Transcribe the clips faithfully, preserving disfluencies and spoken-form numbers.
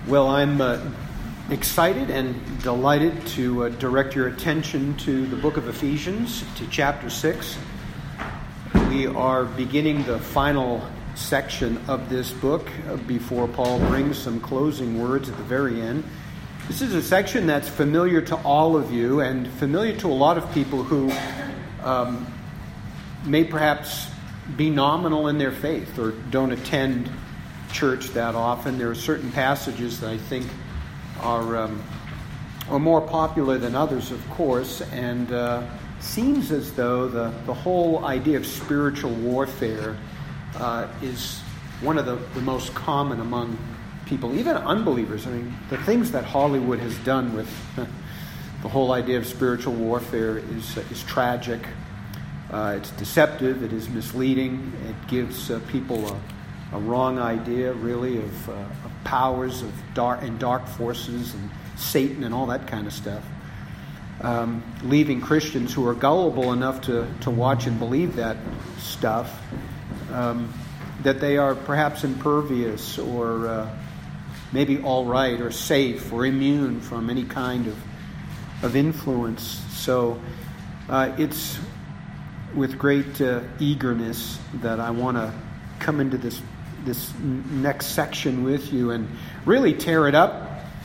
Well, I'm uh, excited and delighted to uh, direct your attention to the book of Ephesians, to chapter six. We are beginning the final section of this book uh, before Paul brings some closing words at the very end. This is a section that's familiar to all of you and familiar to a lot of people who um, may perhaps be nominal in their faith or don't attend church that often. There are certain passages that I think are um, are more popular than others, of course, and uh, seems as though the, the whole idea of spiritual warfare uh, is one of the, the most common among people, even unbelievers. I mean, the things that Hollywood has done with the whole idea of spiritual warfare is is tragic. Uh, it's deceptive. It is misleading. It gives uh, people a A wrong idea, really, of, uh, of powers of dark and dark forces and Satan and all that kind of stuff. Um, leaving Christians who are gullible enough to, to watch and believe that stuff, um, that they are perhaps impervious or uh, maybe all right or safe or immune from any kind of of influence. So uh, it's with great uh, eagerness that I want to come into this this next section with you and really tear it up,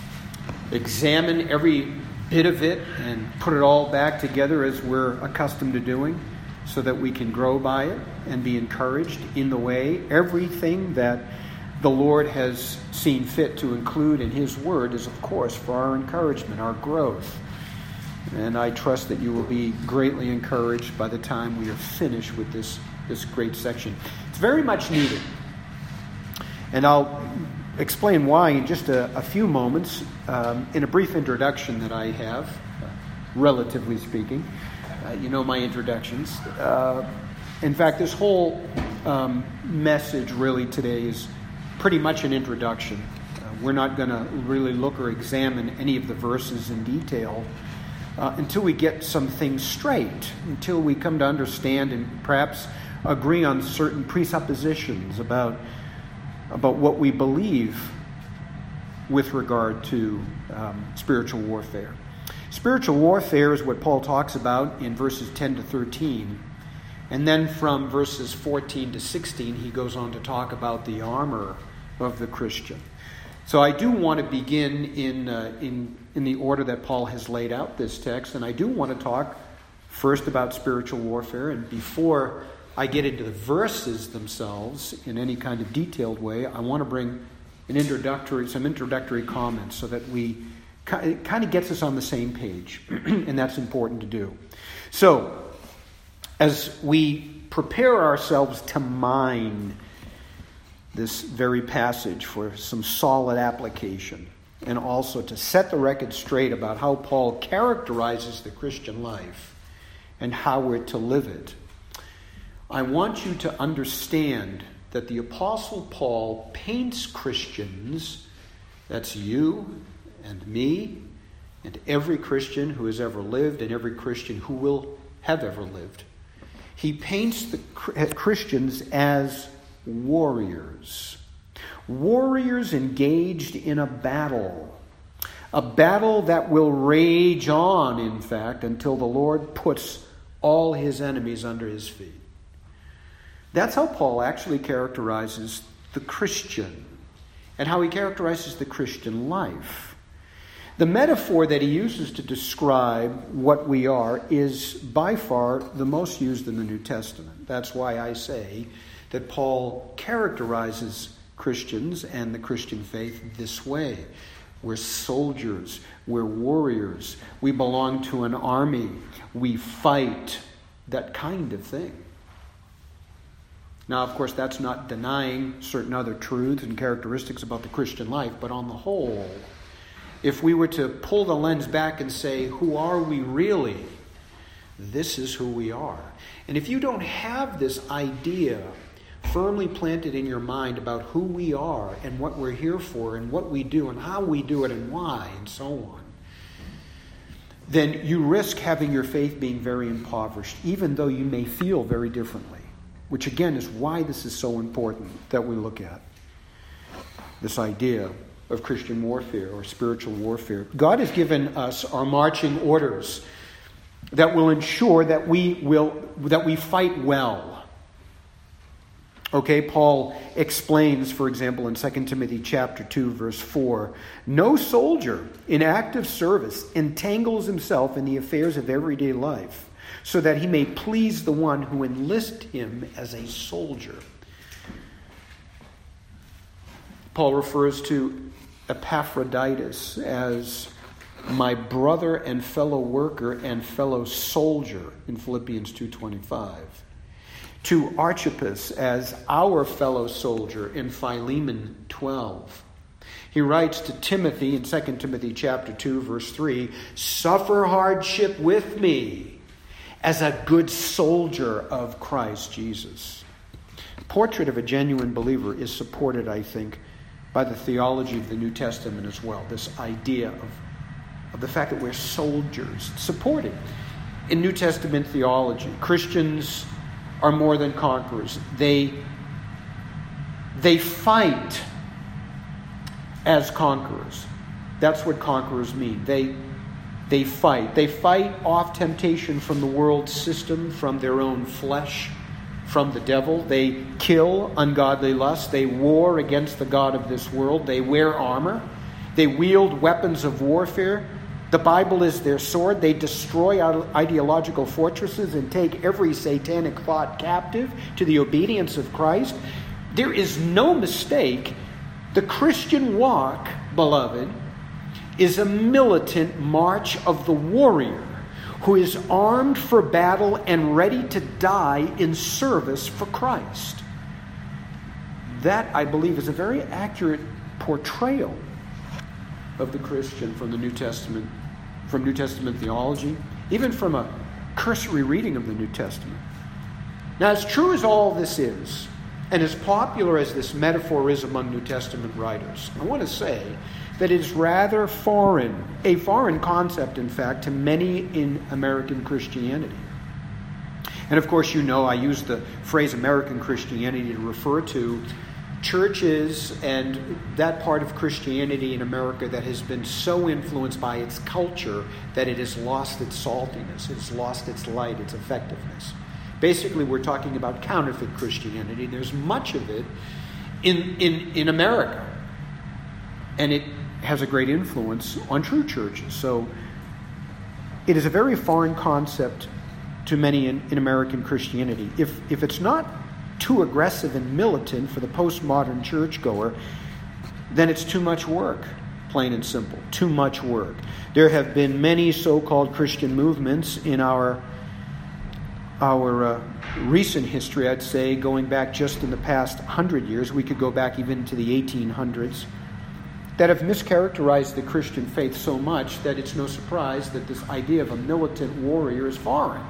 examine every bit of it, and put it all back together as we're accustomed to doing, so that we can grow by it and be encouraged in the way. Everything that the Lord has seen fit to include in His Word is, of course, for our encouragement, our growth. And I trust that you will be greatly encouraged by the time we are finished with this, this great section. It's very much needed. And I'll explain why in just a, a few moments um, in a brief introduction that I have, uh, relatively speaking. Uh, you know my introductions. Uh, in fact, this whole um, message really today is pretty much an introduction. Uh, we're not going to really look or examine any of the verses in detail uh, until we get some things straight, until we come to understand and perhaps agree on certain presuppositions about about what we believe with regard to um, spiritual warfare. Spiritual warfare is what Paul talks about in verses ten to thirteen. And then from verses fourteen to sixteen, he goes on to talk about the armor of the Christian. So I do want to begin in, uh, in, in the order that Paul has laid out this text. And I do want to talk first about spiritual warfare. And before I get into the verses themselves in any kind of detailed way, I want to bring an introductory, some introductory comments so that we, it kind of gets us on the same page, and that's important to do. So, as we prepare ourselves to mine this very passage for some solid application, and also to set the record straight about how Paul characterizes the Christian life and how we're to live it, I want you to understand that the Apostle Paul paints Christians, that's you and me and every Christian who has ever lived and every Christian who will have ever lived. He paints the Christians as warriors. Warriors engaged in a battle. A battle that will rage on, in fact, until the Lord puts all His enemies under His feet. That's how Paul actually characterizes the Christian and how he characterizes the Christian life. The metaphor that he uses to describe what we are is by far the most used in the New Testament. That's why I say that Paul characterizes Christians and the Christian faith this way. We're soldiers. We're warriors. We belong to an army. We fight. That kind of thing. Now, of course, that's not denying certain other truths and characteristics about the Christian life, but on the whole, if we were to pull the lens back and say, who are we really? This is who we are. And if you don't have this idea firmly planted in your mind about who we are and what we're here for and what we do and how we do it and why and so on, then you risk having your faith being very impoverished, even though you may feel very differently. Which again is why this is so important that we look at this idea of Christian warfare or spiritual warfare. God has given us our marching orders that will ensure that we will that we fight well. Okay, Paul explains, for example, in Second Timothy chapter two, verse four, no soldier in active service entangles himself in the affairs of everyday life, so that he may please the one who enlists him as a soldier. Paul refers to Epaphroditus as my brother and fellow worker and fellow soldier in Philippians two twenty-five. To Archippus as our fellow soldier in Philemon twelve. He writes to Timothy in Second Timothy chapter two, verse three, suffer hardship with me as a good soldier of Christ Jesus. The portrait of a genuine believer is supported, I think, by the theology of the New Testament as well. This idea of, of the fact that we're soldiers. Supported in New Testament theology. Christians are more than conquerors. They, they fight as conquerors. That's what conquerors mean. They, they fight. They fight off temptation from the world system, from their own flesh, from the devil. They kill ungodly lust. They war against the god of this world. They wear armor. They wield weapons of warfare. The Bible is their sword. They destroy ideological fortresses and take every satanic thought captive to the obedience of Christ. There is no mistake. The Christian walk, beloved, is a militant march of the warrior who is armed for battle and ready to die in service for Christ. That, I believe, is a very accurate portrayal of the Christian from the New Testament, from New Testament theology, even from a cursory reading of the New Testament. Now, as true as all this is, and as popular as this metaphor is among New Testament writers, I want to say that it is rather foreign, a foreign concept, in fact, to many in American Christianity. And of course, you know, I use the phrase American Christianity to refer to churches and that part of Christianity in America that has been so influenced by its culture that it has lost its saltiness, it's lost its light, its effectiveness. Basically, we're talking about counterfeit Christianity. There's much of it in, in, in America. And it has a great influence on true churches. So it is a very foreign concept to many in, in American Christianity. If, if it's not too aggressive and militant for the postmodern churchgoer, then it's too much work, plain and simple. Too much work. There have been many so-called Christian movements in our our uh, recent history, I'd say, going back just in the past hundred years. We could go back even to the eighteen hundreds, that have mischaracterized the Christian faith so much that it's no surprise that this idea of a militant warrior is foreign.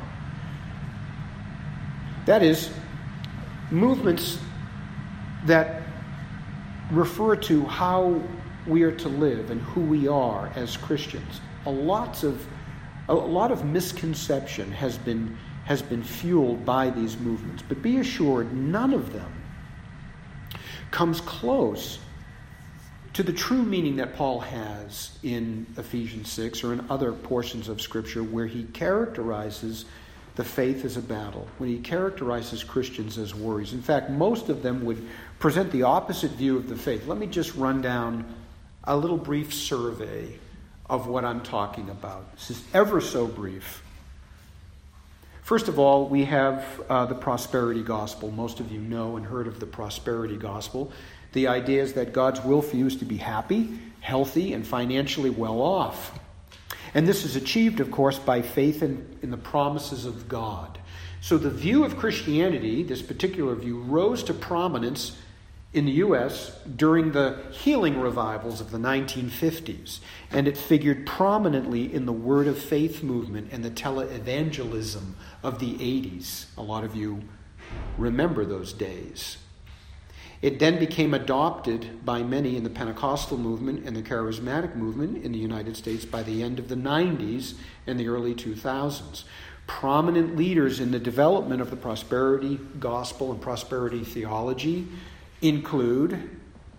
That is, movements that refer to how we are to live and who we are as Christians. A lots of a lot of misconception has been has been fueled by these movements. But be assured, none of them comes close to the true meaning that Paul has in Ephesians six or in other portions of Scripture where he characterizes the faith as a battle, when he characterizes Christians as warriors. In fact, most of them would present the opposite view of the faith. Let me just run down a little brief survey of what I'm talking about. This is ever so brief. First of all, we have uh, the prosperity gospel. Most of you know and heard of the prosperity gospel. The idea is that God's will for you is to be happy, healthy, and financially well off. And this is achieved, of course, by faith in, in the promises of God. So the view of Christianity, this particular view, rose to prominence in the U S during the healing revivals of the nineteen fifties. And it figured prominently in the Word of Faith movement and the televangelism of the eighties. A lot of you remember those days. It then became adopted by many in the Pentecostal movement and the charismatic movement in the United States by the end of the nineties and the early two thousands. Prominent leaders in the development of the prosperity gospel and prosperity theology include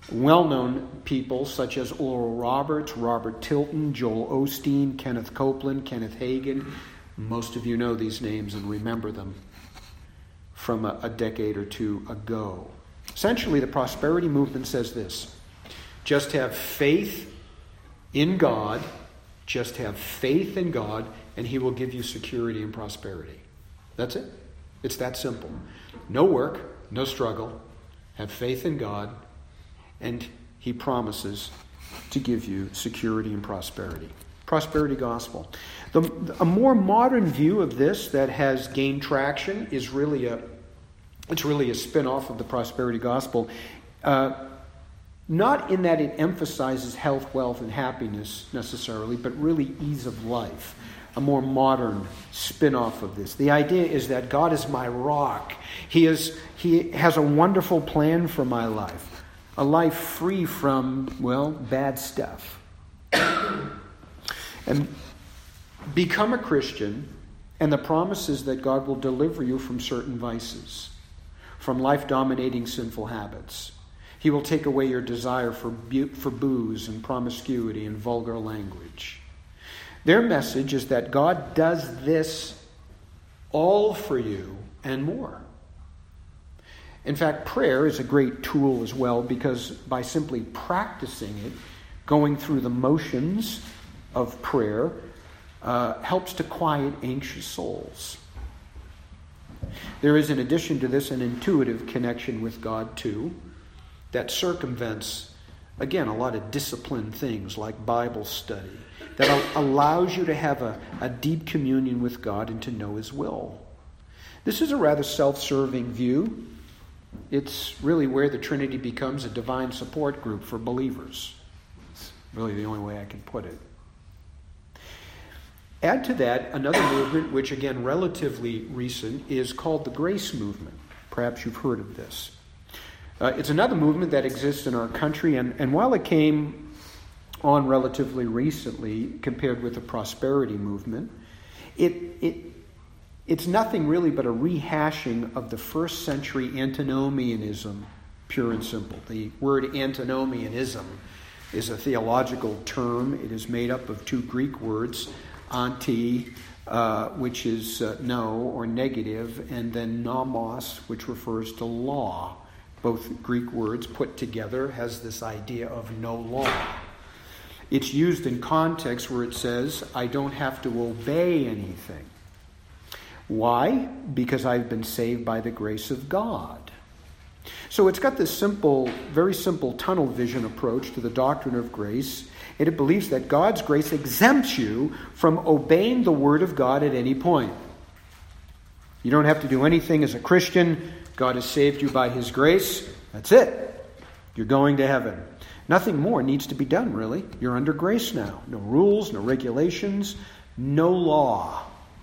well-known people such as Oral Roberts, Robert Tilton, Joel Osteen, Kenneth Copeland, Kenneth Hagin. Most of you know these names and remember them from a, a decade or two ago. Essentially, the prosperity movement says this: just have faith in God, just have faith in God, and He will give you security and prosperity. That's it. It's that simple. No work, no struggle. Have faith in God, and He promises to give you security and prosperity. Prosperity gospel. The, a more modern view of this that has gained traction is really a, it's really a spin-off of the prosperity gospel. Uh, not in that it emphasizes health, wealth, and happiness necessarily, but really ease of life. A more modern spin-off of this. The idea is that God is my rock. He is, He has a wonderful plan for my life. A life free from, well, bad stuff. And become a Christian, and the promise is that God will deliver you from certain vices, from life-dominating sinful habits. He will take away your desire for, bu- for booze and promiscuity and vulgar language. Their message is that God does this all for you and more. In fact, prayer is a great tool as well, because by simply practicing it, going through the motions of prayer, uh, helps to quiet anxious souls. There is, in addition to this, an intuitive connection with God too, that circumvents, again, a lot of disciplined things like Bible study, that al- allows you to have a, a deep communion with God and to know His will. This is a rather self-serving view. It's really where the Trinity becomes a divine support group for believers. It's really the only way I can put it. Add to that another movement, which again, relatively recent, is called the Grace Movement. Perhaps you've heard of this. Uh, it's another movement that exists in our country, and, and while it came on relatively recently compared with the prosperity movement, it, it it's nothing really but a rehashing of the first century antinomianism, pure and simple. The word antinomianism is a theological term. It is made up of two Greek words, anti, uh, which is uh, no or negative, and then nomos, which refers to law. Both Greek words put together has this idea of no law. It's used in context where it says, I don't have to obey anything. Why? Because I've been saved by the grace of God. So it's got this simple, very simple tunnel vision approach to the doctrine of grace, and it believes that God's grace exempts you from obeying the Word of God at any point. You don't have to do anything as a Christian. God has saved you by His grace. That's it. You're going to heaven. Nothing more needs to be done, really. You're under grace now. No rules, no regulations, no law.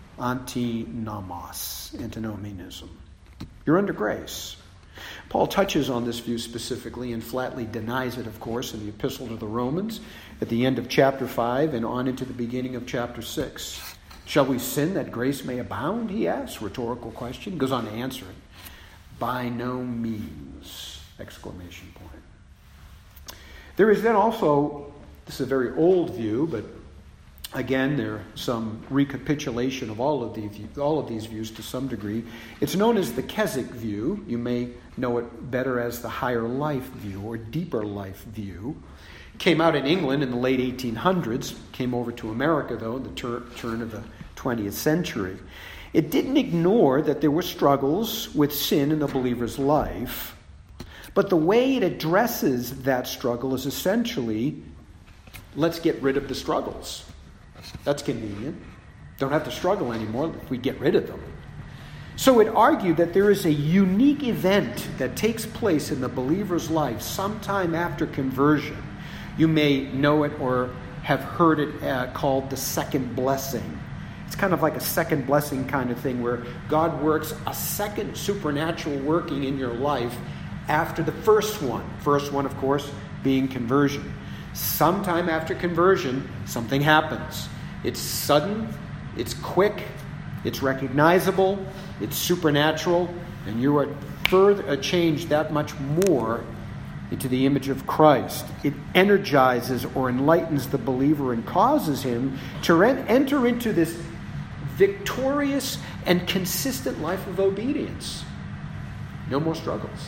Antinomos, antinomianism. You're under grace. Paul touches on this view specifically and flatly denies it, of course, in the Epistle to the Romans at the end of chapter five and on into the beginning of chapter six. Shall we sin that grace may abound, he asks, rhetorical question. He goes on to answer it. By no means, exclamation point. There is then also, this is a very old view, but again, there's some recapitulation of all of, the, all of these views to some degree. It's known as the Keswick view. You may know it better as the higher life view or deeper life view. It came out in England in the late eighteen hundreds, came over to America, though, in the tur- turn of the twentieth century. It didn't ignore that there were struggles with sin in the believer's life, but the way it addresses that struggle is essentially, let's get rid of the struggles. That's convenient. Don't have to struggle anymore if we get rid of them. So it argued that there is a unique event that takes place in the believer's life sometime after conversion. You may know it or have heard it uh, called the second blessing. It's kind of like a second blessing kind of thing where God works a second supernatural working in your life after the first one. First one, of course, being conversion. Sometime after conversion, something happens. It's sudden, it's quick, it's recognizable, it's supernatural, and you are further changed that much more into the image of Christ. It energizes or enlightens the believer and causes him to enter into this victorious and consistent life of obedience. No more struggles.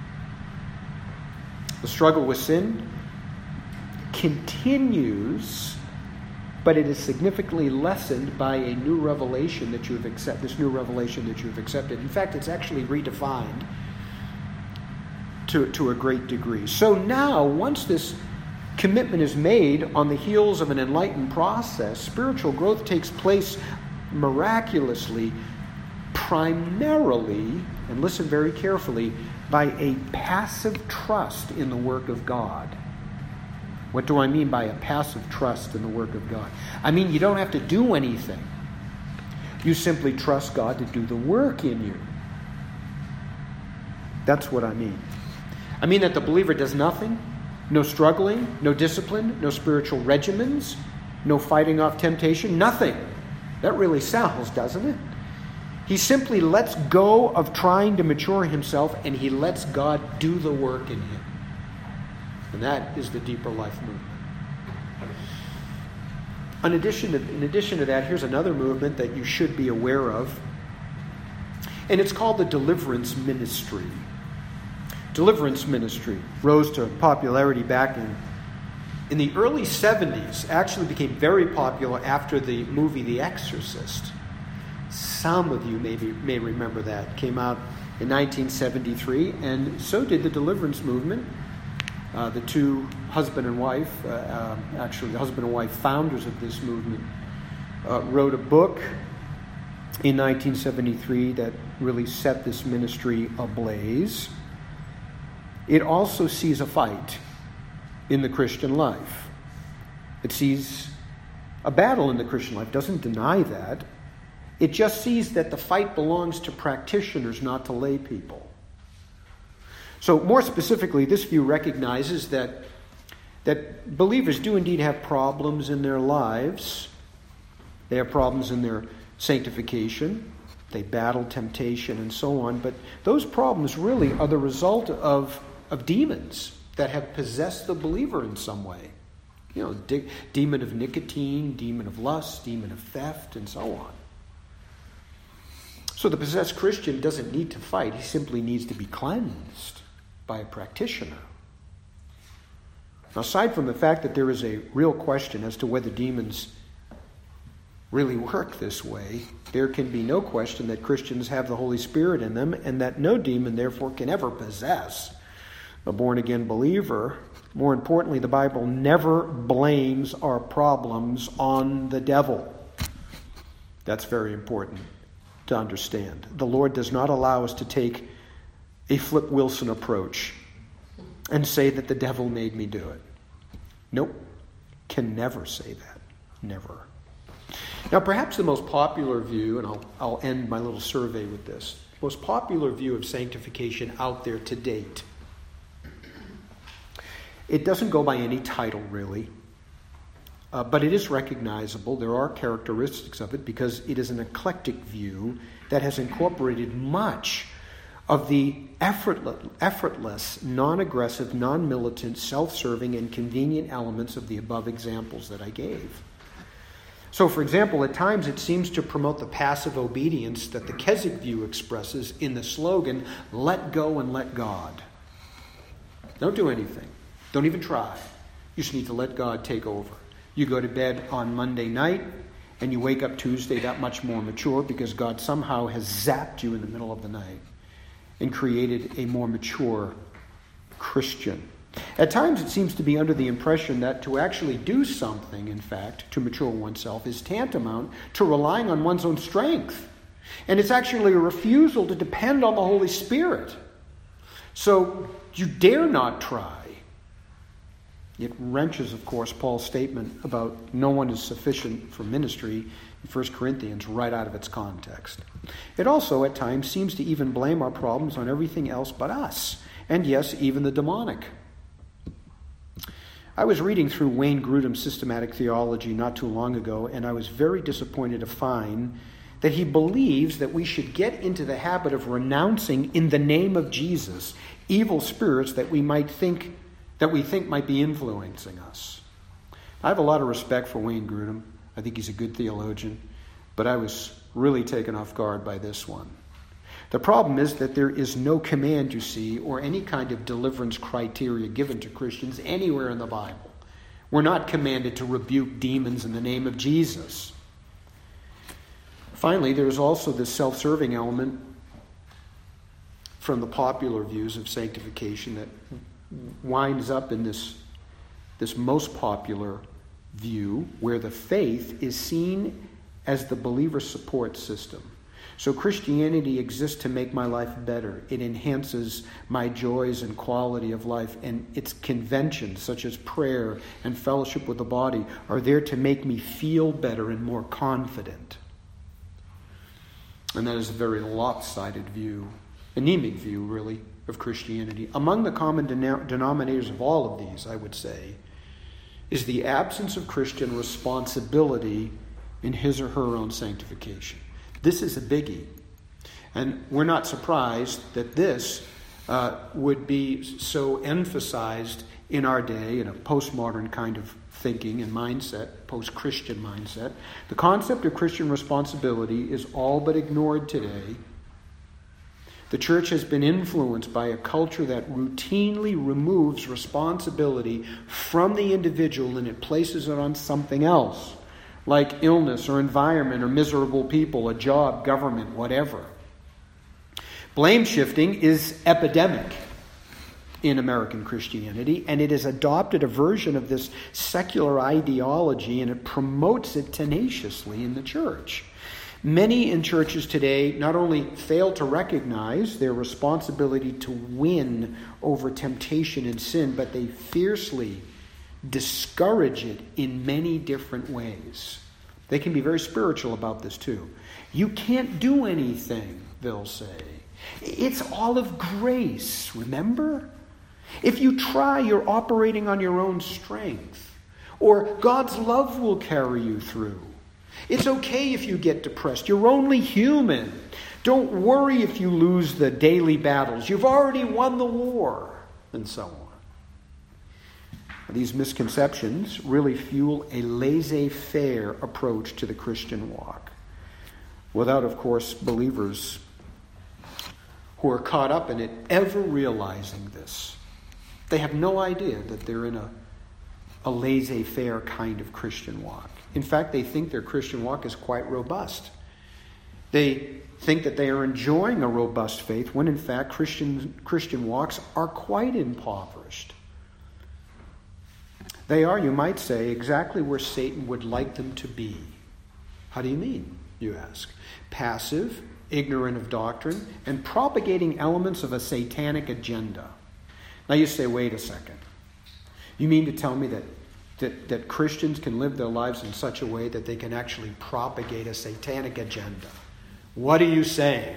The struggle with sin continues, but it is significantly lessened by a new revelation that you have accepted, this new revelation that you have accepted. In fact, it's actually redefined to, to a great degree. So now, once this commitment is made on the heels of an enlightened process, spiritual growth takes place miraculously, primarily, and listen very carefully, by a passive trust in the work of God. What do I mean by a passive trust in the work of God? I mean, you don't have to do anything. You simply trust God to do the work in you. That's what I mean. I mean that the believer does nothing, no struggling, no discipline, no spiritual regimens, no fighting off temptation, nothing. That really sells, doesn't it? He simply lets go of trying to mature himself, and he lets God do the work in him. And that is the deeper life movement. In addition to, in addition to that, here's another movement that you should be aware of. And it's called the deliverance ministry. Deliverance ministry rose to popularity back in, in the early seventies. Actually became very popular after the movie The Exorcist. Some of you maybe may remember that. It came out in nineteen seventy-three, and so did the deliverance movement. Uh, the two husband and wife, uh, uh, actually the husband and wife founders of this movement, uh, wrote a book in nineteen seventy-three that really set this ministry ablaze. It also sees a fight in the Christian life. It sees a battle in the Christian life. Doesn't deny that. It just sees that the fight belongs to practitioners, not to lay people. So more specifically, this view recognizes that, that believers do indeed have problems in their lives. They have problems in their sanctification. They battle temptation and so on. But those problems really are the result of, of demons that have possessed the believer in some way. You know, de- demon of nicotine, demon of lust, demon of theft, and so on. So the possessed Christian doesn't need to fight. He simply needs to be cleansed by a practitioner. Now, aside from the fact that there is a real question as to whether demons really work this way, there can be no question that Christians have the Holy Spirit in them, and that no demon, therefore, can ever possess a born-again believer. More importantly, the Bible never blames our problems on the devil. That's very important to understand. The Lord does not allow us to take a Flip Wilson approach and say that the devil made me do it. Nope. Can never say that. Never. Now, perhaps the most popular view, and I'll, I'll end my little survey with this, most popular view of sanctification out there to date. It doesn't go by any title, really. Uh, but it is recognizable. There are characteristics of it because it is an eclectic view that has incorporated much of the effortless, effortless, non-aggressive, non-militant, self-serving, and convenient elements of the above examples that I gave. So, for example, at times it seems to promote the passive obedience that the Keswick view expresses in the slogan, "Let go and let God." Don't do anything. Don't even try. You just need to let God take over. You go to bed on Monday night, and you wake up Tuesday that much more mature because God somehow has zapped you in the middle of the night and created a more mature Christian. At times it seems to be under the impression that to actually do something, in fact, to mature oneself, is tantamount to relying on one's own strength. And it's actually a refusal to depend on the Holy Spirit. So you dare not try. It wrenches, of course, Paul's statement about no one is sufficient for ministry in First Corinthians right out of its context. It also, at times, seems to even blame our problems on everything else but us, and yes, even the demonic. I was reading through Wayne Grudem's systematic theology not too long ago, and I was very disappointed to find that he believes that we should get into the habit of renouncing in the name of Jesus evil spirits that we might think that we think might be influencing us. I have a lot of respect for Wayne Grudem. I think he's a good theologian, but I was really taken off guard by this one. The problem is that there is no command, you see, or any kind of deliverance criteria given to Christians anywhere in the Bible. We're not commanded to rebuke demons in the name of Jesus. Finally, there is also this self-serving element from the popular views of sanctification that winds up in this, this most popular view where the faith is seen as the believer's support system. So Christianity exists to make my life better. It enhances my joys and quality of life. And its conventions, such as prayer and fellowship with the body, are there to make me feel better and more confident. And that is a very lopsided view, anemic view, really, of Christianity. Among the common denom- denominators of all of these, I would say, is the absence of Christian responsibility in his or her own sanctification. This is a biggie. And we're not surprised that this uh, would be so emphasized in our day in a postmodern kind of thinking and mindset, post-Christian mindset. The concept of Christian responsibility is all but ignored today. The church has been influenced by a culture that routinely removes responsibility from the individual and it places it on something else, like illness or environment or miserable people, a job, government, whatever. Blame shifting is epidemic in American Christianity, and it has adopted a version of this secular ideology, and it promotes it tenaciously in the church. Many in churches today not only fail to recognize their responsibility to win over temptation and sin, but they fiercely discourage it in many different ways. They can be very spiritual about this too. You can't do anything, they'll say. It's all of grace, remember? If you try, you're operating on your own strength. Or God's love will carry you through. It's okay if you get depressed. You're only human. Don't worry if you lose the daily battles. You've already won the war, and so on. These misconceptions really fuel a laissez-faire approach to the Christian walk, without, of course, believers who are caught up in it ever realizing this. They have no idea that they're in a, a laissez-faire kind of Christian walk. In fact, they think their Christian walk is quite robust. They think that they are enjoying a robust faith when, in fact, Christian, Christian walks are quite impoverished. They are, you might say, exactly where Satan would like them to be. How do you mean, you ask? Passive, ignorant of doctrine, and propagating elements of a satanic agenda. Now you say, wait a second. You mean to tell me that, that, that Christians can live their lives in such a way that they can actually propagate a satanic agenda? What are you saying?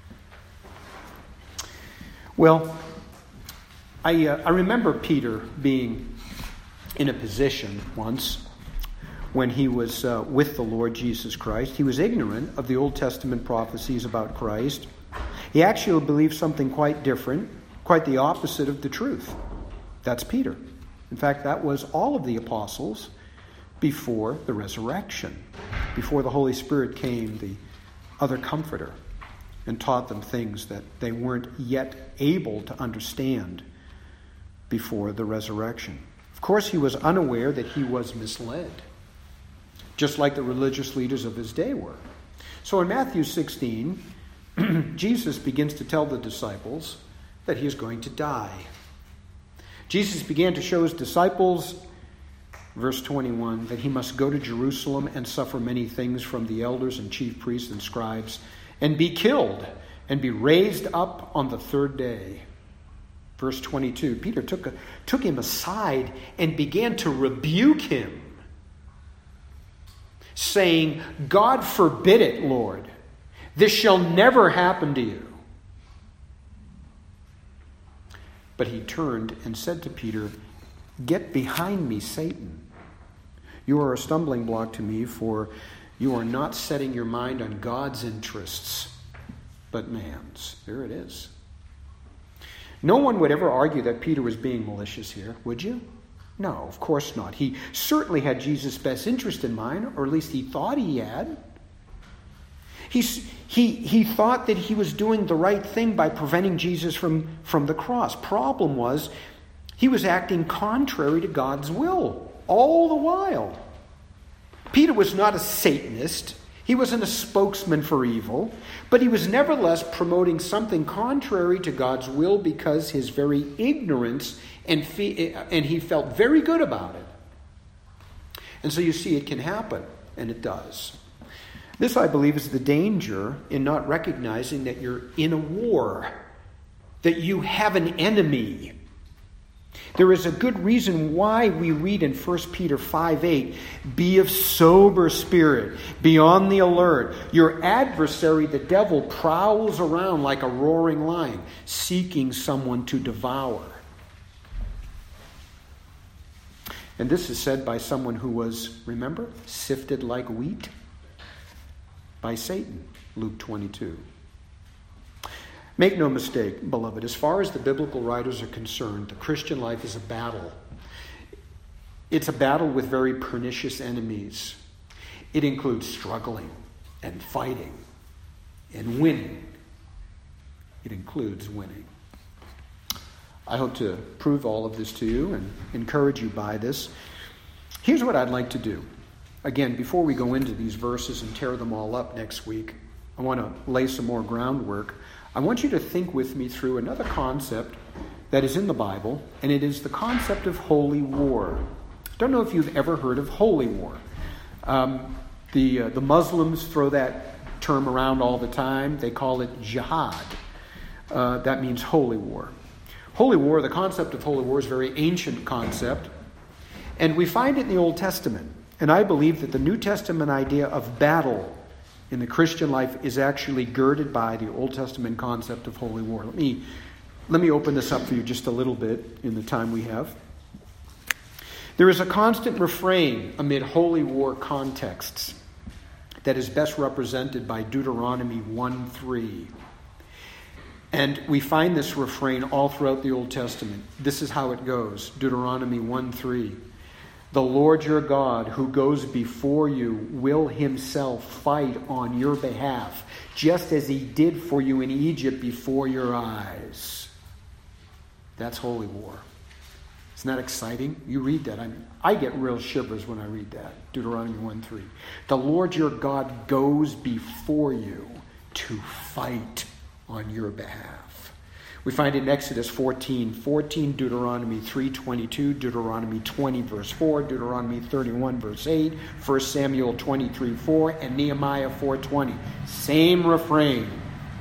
Well, I, uh, I remember Peter being in a position once when he was uh, with the Lord Jesus Christ. He was ignorant of the Old Testament prophecies about Christ. He actually believed something quite different, quite the opposite of the truth. That's Peter. In fact, that was all of the apostles before the resurrection, before the Holy Spirit came, the other comforter, and taught them things that they weren't yet able to understand before the resurrection. Of course, he was unaware that he was misled, just like the religious leaders of his day were. So in Matthew sixteen, Jesus begins to tell the disciples that he is going to die. Jesus began to show his disciples, verse twenty-one, that he must go to Jerusalem and suffer many things from the elders and chief priests and scribes, and be killed, and be raised up on the third day. Verse twenty-two, Peter took, a, took him aside and began to rebuke him, saying, God forbid it, Lord. This shall never happen to you. But he turned and said to Peter, get behind me, Satan. You are a stumbling block to me, for You are not setting your mind on God's interests, but man's. There it is. No one would ever argue that Peter was being malicious here, would you? No, of course not. He certainly had Jesus' best interest in mind, or at least he thought he had. He, he, he thought that he was doing the right thing by preventing Jesus from, from the cross. Problem was, he was acting contrary to God's will all the while. Peter was not a Satanist. He wasn't a spokesman for evil, but he was nevertheless promoting something contrary to God's will because his very ignorance, and, fe- and he felt very good about it. And so you see, it can happen, and it does. This, I believe, is the danger in not recognizing that you're in a war, that you have an enemy. There is a good reason why we read in First Peter five eight, be of sober spirit, be on the alert. Your adversary, the devil, prowls around like a roaring lion, seeking someone to devour. And this is said by someone who was, remember, sifted like wheat by Satan, Luke twenty-two. Make no mistake, beloved, as far as the biblical writers are concerned, the Christian life is a battle. It's a battle with very pernicious enemies. It includes struggling and fighting and winning. It includes winning. I hope to prove all of this to you and encourage you by this. Here's what I'd like to do. Again, before we go into these verses and tear them all up next week, I want to lay some more groundwork. I want you to think with me through another concept that is in the Bible, and it is the concept of holy war. I don't know if you've ever heard of holy war. Um, the, uh, the Muslims throw that term around all the time. They call it jihad. Uh, that means holy war. Holy war, the concept of holy war is a very ancient concept, and we find it in the Old Testament. And I believe that the New Testament idea of battle in the Christian life is actually girded by the Old Testament concept of holy war. Let me, let me open this up for you just a little bit in the time we have. There is a constant refrain amid holy war contexts that is best represented by Deuteronomy one three. And we find this refrain all throughout the Old Testament. This is how it goes, Deuteronomy one three. The Lord your God, who goes before you, will himself fight on your behalf, just as he did for you in Egypt before your eyes. That's holy war. Isn't that exciting? You read that. I mean, I get real shivers when I read that. Deuteronomy one three. The Lord your God goes before you to fight on your behalf. We find it in Exodus fourteen fourteen, Deuteronomy three twenty-two, Deuteronomy twenty verse four, Deuteronomy thirty-one verse eight, First Samuel twenty-three four, and Nehemiah four twenty. Same refrain.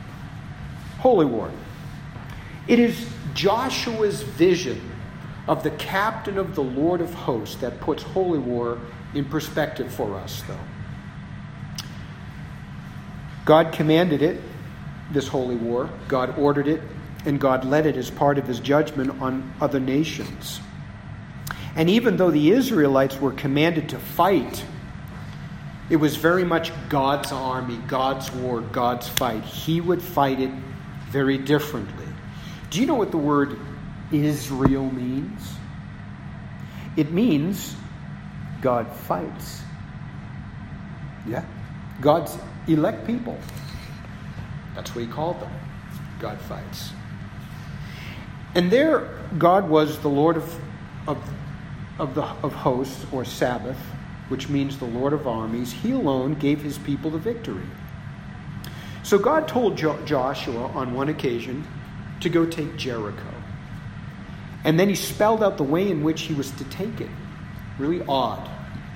Holy war. It is Joshua's vision of the captain of the Lord of hosts that puts holy war in perspective for us, though. God commanded it, this holy war. God ordered it. And God led it as part of his judgment on other nations. And even though the Israelites were commanded to fight, it was very much God's army, God's war, God's fight. He would fight it very differently. Do you know what the word Israel means? It means God fights. Yeah. God's elect people. That's what he called them. God fights. And there, God was the Lord of, of, of, the, of hosts, or Sabbath, which means the Lord of armies. He alone gave his people the victory. So God told jo- Joshua on one occasion to go take Jericho. And then he spelled out the way in which he was to take it. Really odd.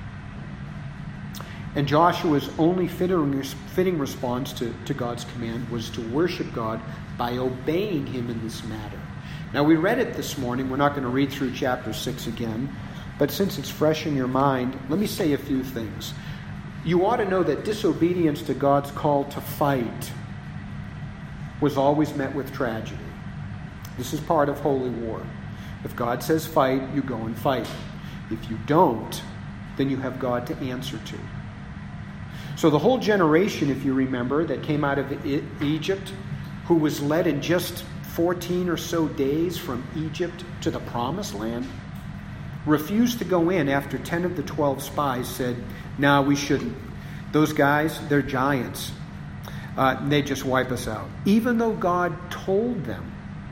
And Joshua's only fitting, fitting response to, to God's command was to worship God by obeying him in this matter. Now, we read it this morning. We're not going to read through chapter six again. But since it's fresh in your mind, let me say a few things. You ought to know that disobedience to God's call to fight was always met with tragedy. This is part of holy war. If God says fight, you go and fight. If you don't, then you have God to answer to. So the whole generation, if you remember, that came out of E- Egypt, who was led in just fourteen or so days from Egypt to the promised land, refused to go in after ten of the twelve spies said, no, we shouldn't. Those guys, they're giants. Uh, they just wipe us out. Even though God told them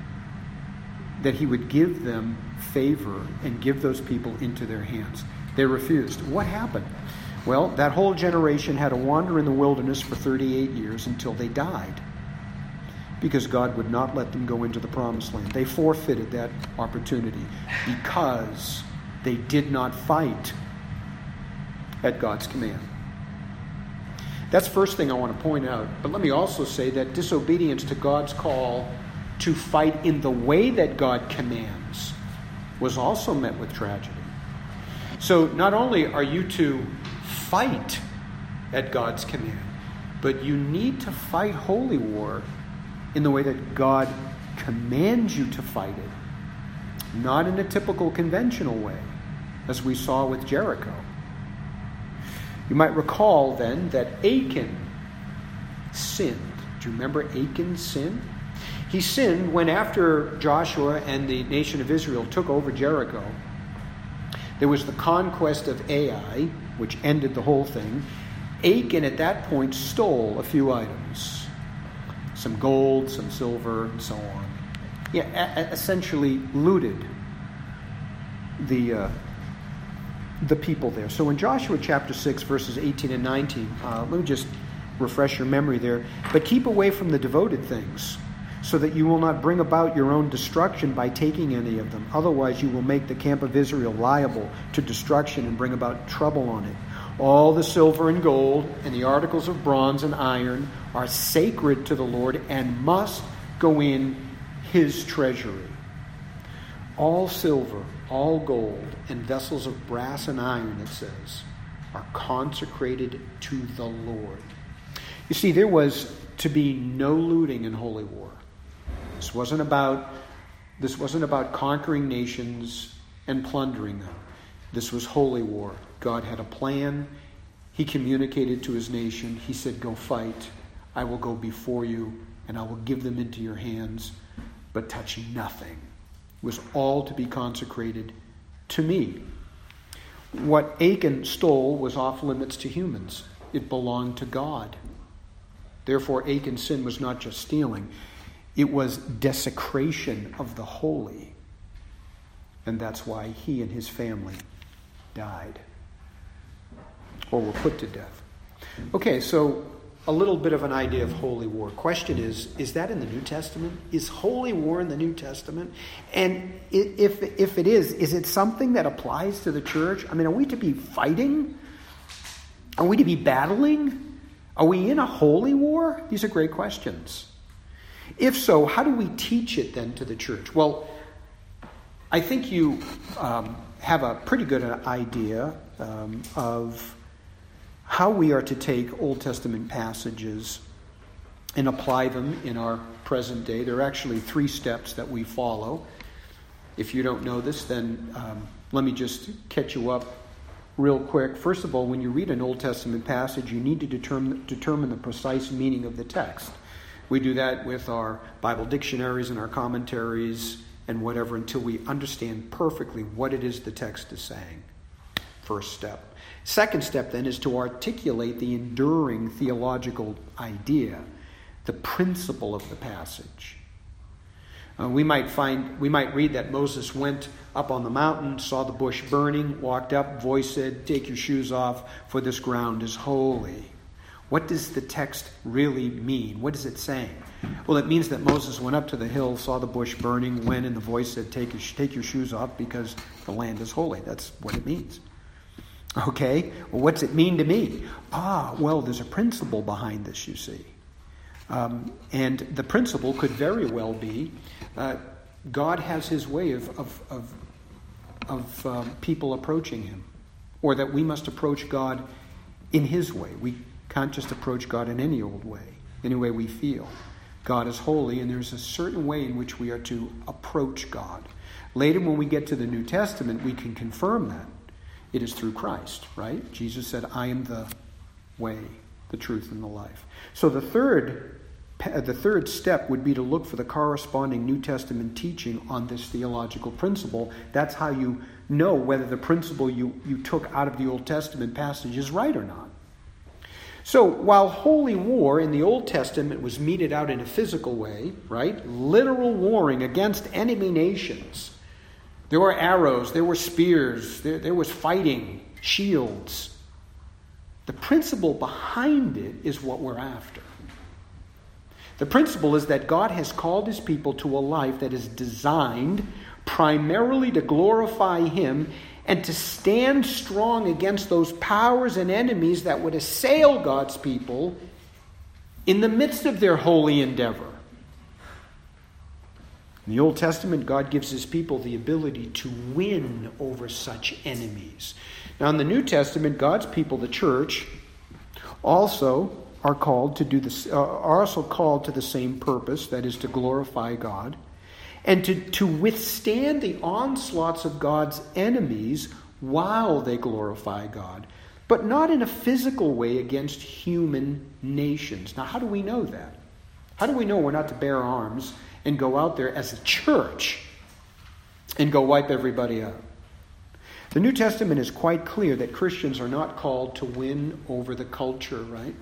that he would give them favor and give those people into their hands, they refused. What happened? Well, that whole generation had to wander in the wilderness for thirty-eight years until they died, because God would not let them go into the promised land. They forfeited that opportunity because they did not fight at God's command. That's the first thing I want to point out. But let me also say that disobedience to God's call to fight in the way that God commands was also met with tragedy. So not only are you to fight at God's command, but you need to fight holy war in the way that God commands you to fight it, not in a typical conventional way, as we saw with Jericho. You might recall then that Achan sinned. Do you remember Achan's sin? He sinned when, after Joshua and the nation of Israel took over Jericho, there was the conquest of Ai, which ended the whole thing. Achan at that point stole a few items. Some gold, some silver, and so on. Yeah, a- essentially looted the uh, the people there. So in Joshua chapter six, verses eighteen and nineteen, uh, let me just refresh your memory there. But keep away from the devoted things, so that you will not bring about your own destruction by taking any of them. Otherwise you will make the camp of Israel liable to destruction and bring about trouble on it. All the silver and gold and the articles of bronze and iron are sacred to the Lord and must go in his treasury. All silver, all gold, and vessels of brass and iron, it says, are consecrated to the Lord. You see, there was to be no looting in holy war. This wasn't about, this wasn't about conquering nations and plundering them. This was holy war. God had a plan. He communicated to his nation. He said, go fight. I will go before you, and I will give them into your hands, but touch nothing. It was all to be consecrated to me. What Achan stole was off limits to humans. It belonged to God. Therefore, Achan's sin was not just stealing. It was desecration of the holy. And that's why he and his family died, or were put to death. Okay, so a little bit of an idea of holy war. Question is, is that in the New Testament? Is holy war in the New Testament? And if if it is, is it something that applies to the church? I mean, are we to be fighting? Are we to be battling? Are we in a holy war? These are great questions. If so, how do we teach it then to the church? Well, I think you um, have a pretty good idea um, of how we are to take Old Testament passages and apply them in our present day. There are actually three steps that we follow. If you don't know this, then um, let me just catch you up real quick. First of all, when you read an Old Testament passage, you need to determine, determine the precise meaning of the text. We do that with our Bible dictionaries and our commentaries and whatever until we understand perfectly what it is the text is saying. First step. Second step, then, is to articulate the enduring theological idea, the principle of the passage. Uh, we might find, we might read that Moses went up on the mountain, saw the bush burning, walked up, voice said, "Take your shoes off, for this ground is holy." What does the text really mean? What is it saying? Well, it means that Moses went up to the hill, saw the bush burning, went, and the voice said, take your, take your shoes off because the land is holy. That's what it means. Okay, well, what's it mean to me? Ah, well, there's a principle behind this, you see. Um, and the principle could very well be uh, God has his way of, of, of, of um, people approaching him, or that we must approach God in his way. We can't just approach God in any old way, any way we feel. God is holy, and there's a certain way in which we are to approach God. Later, when we get to the New Testament, we can confirm that. It is through Christ, right? Jesus said, I am the way, the truth, and the life. So the third The third step would be to look for the corresponding New Testament teaching on this theological principle. That's how you know whether the principle you, you took out of the Old Testament passage is right or not. So while holy war in the Old Testament was meted out in a physical way, right? Literal warring against enemy nations. There were arrows, there were spears, there, there was fighting, shields. The principle behind it is what we're after. The principle is that God has called his people to a life that is designed primarily to glorify him and to stand strong against those powers and enemies that would assail God's people in the midst of their holy endeavor. In the Old Testament, God gives his people the ability to win over such enemies. Now in the New Testament, God's people, the church, also are called to do this, uh, are also called to the same purpose, that is to glorify God, and to, to withstand the onslaughts of God's enemies while they glorify God, but not in a physical way against human nations. Now, how do we know that? How do we know we're not to bear arms and go out there as a church and go wipe everybody out? The New Testament is quite clear that Christians are not called to win over the culture, right?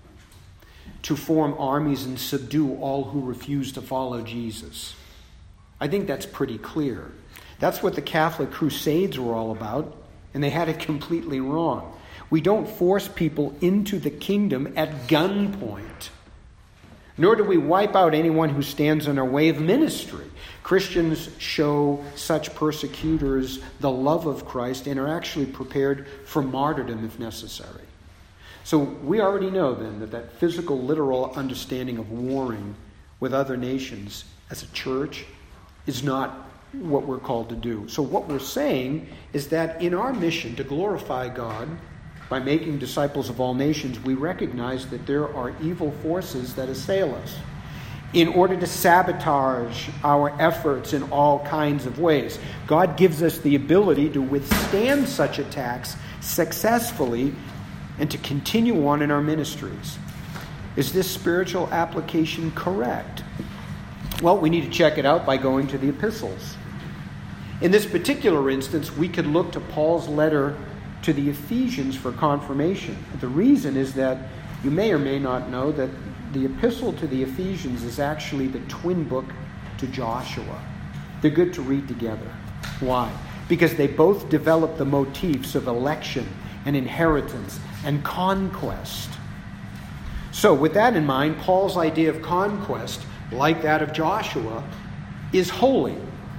To form armies and subdue all who refuse to follow Jesus. I think that's pretty clear. That's what the Catholic Crusades were all about, and they had it completely wrong. We don't force people into the kingdom at gunpoint, nor do we wipe out anyone who stands in our way of ministry. Christians show such persecutors the love of Christ and are actually prepared for martyrdom if necessary. So we already know then that that physical, literal understanding of warring with other nations as a church is not what we're called to do. So what we're saying is that in our mission to glorify God by making disciples of all nations, we recognize that there are evil forces that assail us in order to sabotage our efforts in all kinds of ways. God gives us the ability to withstand such attacks successfully and to continue on in our ministries. Is this spiritual application correct? Well, we need to check it out by going to the epistles. In this particular instance, we could look to Paul's letter to the Ephesians for confirmation. The reason is that you may or may not know that the epistle to the Ephesians is actually the twin book to Joshua. They're good to read together. Why? Because they both develop the motifs of election and inheritance and conquest. So with that in mind, Paul's idea of conquest, like that of Joshua, is holy.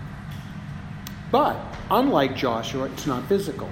But unlike Joshua, it's not physical.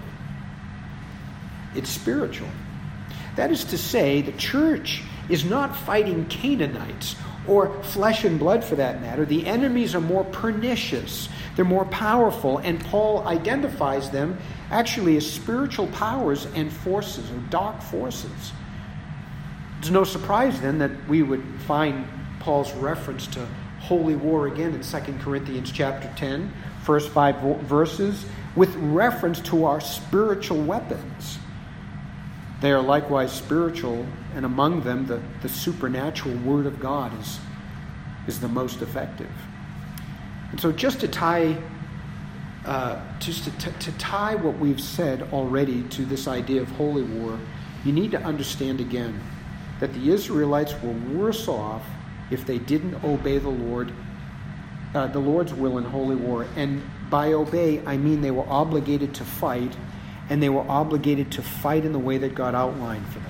It's spiritual. That is to say, the church is not fighting Canaanites or flesh and blood for that matter. The enemies are more pernicious. They're more powerful, and Paul identifies them actually as spiritual powers and forces, or dark forces. It's no surprise then that we would find Paul's reference to holy war again in Second Corinthians chapter ten, first five verses, with reference to our spiritual weapons. They are likewise spiritual, and among them the, the supernatural word of God is, is the most effective. And so just to tie uh, just to, t- to tie what we've said already to this idea of holy war, you need to understand again that the Israelites were worse off if they didn't obey the Lord, uh, the Lord's will in holy war. And by obey, I mean they were obligated to fight, and they were obligated to fight in the way that God outlined for them.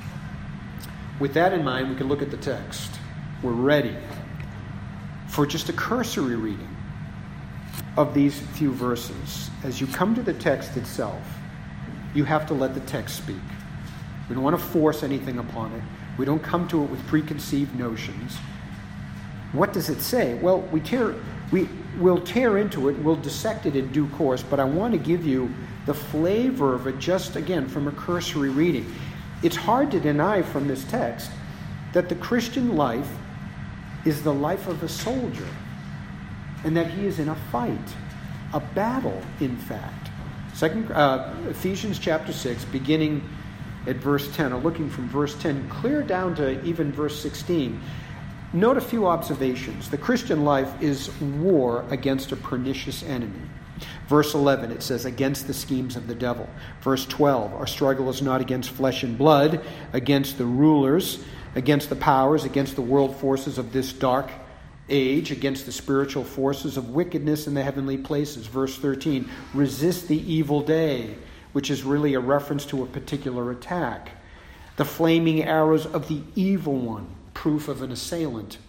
With that in mind, we can look at the text. We're ready for just a cursory reading of these few verses. As you come to the text itself, you have to let the text speak. We don't want to force anything upon it. We don't come to it with preconceived notions. What does it say? Well, we tear, we will tear into it, we'll dissect it in due course, but I want to give you the flavor of it just, again, from a cursory reading. It's hard to deny from this text that the Christian life is the life of a soldier, and that he is in a fight, a battle, in fact. Second uh, Ephesians chapter six, beginning at verse ten, or looking from verse ten clear down to even verse sixteen, note a few observations. The Christian life is war against a pernicious enemy. Verse eleven, it says, against the schemes of the devil. Verse twelve, our struggle is not against flesh and blood, against the rulers, against the powers, against the world forces of this dark age, against the spiritual forces of wickedness in the heavenly places. Verse thirteen, resist the evil day, which is really a reference to a particular attack. The flaming arrows of the evil one, proof of an assailant.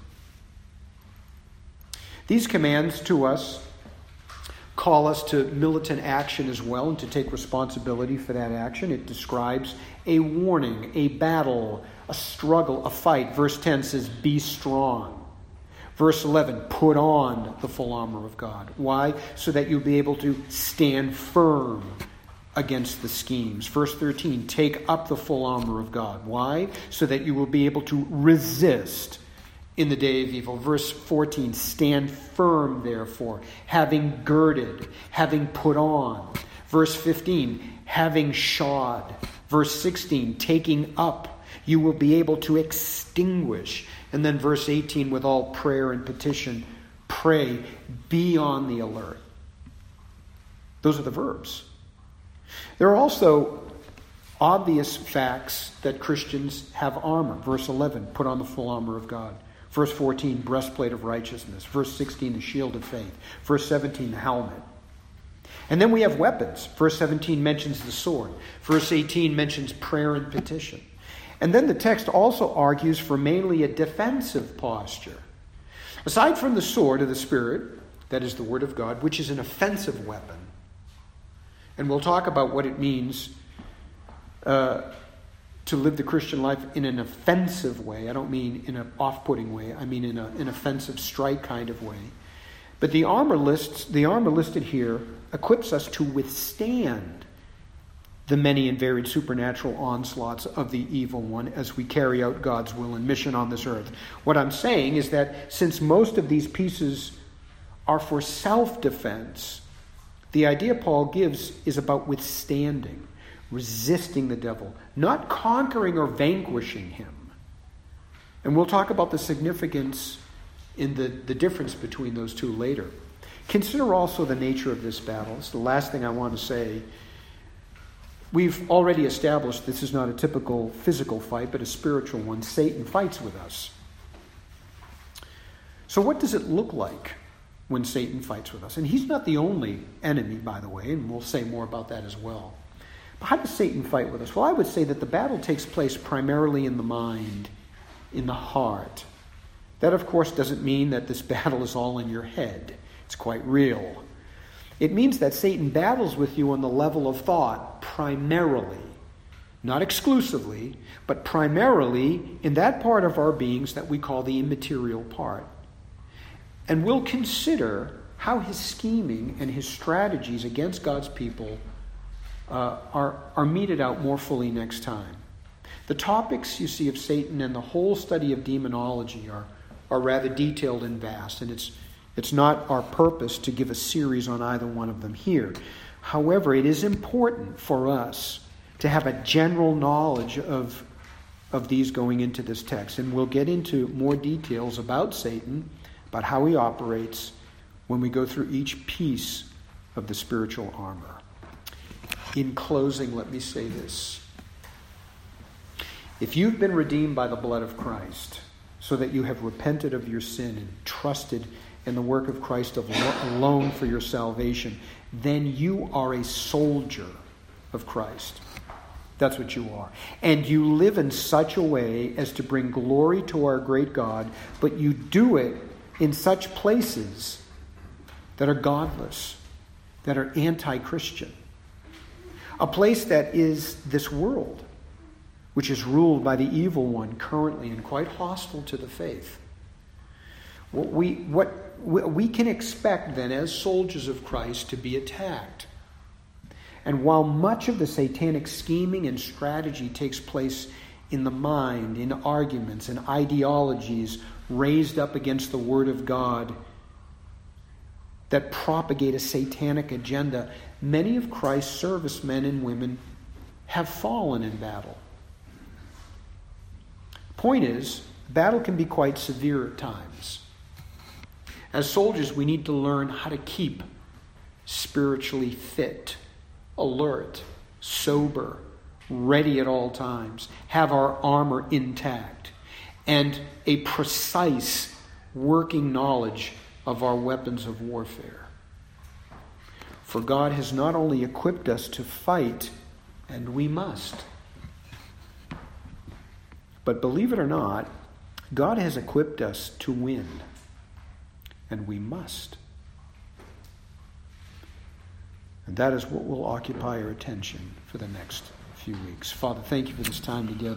These commands to us call us to militant action as well, and to take responsibility for that action. It describes a warning, a battle, a struggle, a fight. Verse ten says, be strong. Verse eleven, put on the full armor of God. Why? So that you'll be able to stand firm against the schemes. Verse thirteen, take up the full armor of God. Why? So that you will be able to resist in the day of evil. Verse fourteen, stand firm, therefore, having girded, having put on. Verse fifteen, having shod. Verse sixteen, taking up. You will be able to extinguish. And then verse eighteen, with all prayer and petition, pray, be on the alert. Those are the verbs. There are also obvious facts that Christians have armor. Verse eleven, put on the full armor of God. Verse fourteen, breastplate of righteousness. Verse sixteen, the shield of faith. Verse seventeen, the helmet. And then we have weapons. Verse seventeen mentions the sword. Verse eighteen mentions prayer and petition. And then the text also argues for mainly a defensive posture. Aside from the sword of the Spirit, that is the Word of God, which is an offensive weapon. And we'll talk about what it means uh, to live the Christian life in an offensive way. I don't mean in an off-putting way. I mean in a, an offensive strike kind of way. But the armor lists, the armor listed here equips us to withstand the many and varied supernatural onslaughts of the evil one as we carry out God's will and mission on this earth. What I'm saying is that since most of these pieces are for self-defense, the idea Paul gives is about withstanding, resisting the devil, not conquering or vanquishing him. And we'll talk about the significance in the, the difference between those two later. Consider also the nature of this battle. It's the last thing I want to say. We've already established this is not a typical physical fight, but a spiritual one. Satan fights with us. So what does it look like when Satan fights with us? And he's not the only enemy, by the way, and we'll say more about that as well. But how does Satan fight with us? Well, I would say that the battle takes place primarily in the mind, in the heart. That, of course, doesn't mean that this battle is all in your head. It's quite real. It means that Satan battles with you on the level of thought, primarily. Not exclusively, but primarily in that part of our beings that we call the immaterial part. And we'll consider how his scheming and his strategies against God's people uh, are, are meted out more fully next time. The topics, you see, of Satan and the whole study of demonology are, are rather detailed and vast, and it's It's not our purpose to give a series on either one of them here. However, it is important for us to have a general knowledge of, of these going into this text. And we'll get into more details about Satan, about how he operates, when we go through each piece of the spiritual armor. In closing, let me say this. If you've been redeemed by the blood of Christ, so that you have repented of your sin and trusted in the work of Christ alone for your salvation, then you are a soldier of Christ. That's what you are. And you live in such a way as to bring glory to our great God, but you do it in such places that are godless, that are anti-Christian. A place that is this world, which is ruled by the evil one currently and quite hostile to the faith. What we, what we can expect then as soldiers of Christ to be attacked. And while much of the satanic scheming and strategy takes place in the mind, in arguments and ideologies raised up against the Word of God that propagate a satanic agenda, many of Christ's servicemen and women have fallen in battle. Point is, battle can be quite severe at times. As soldiers, we need to learn how to keep spiritually fit, alert, sober, ready at all times, have our armor intact, and a precise working knowledge of our weapons of warfare. For God has not only equipped us to fight, and we must, but believe it or not, God has equipped us to win, and we must. And that is what will occupy our attention for the next few weeks. Father, thank you for this time together.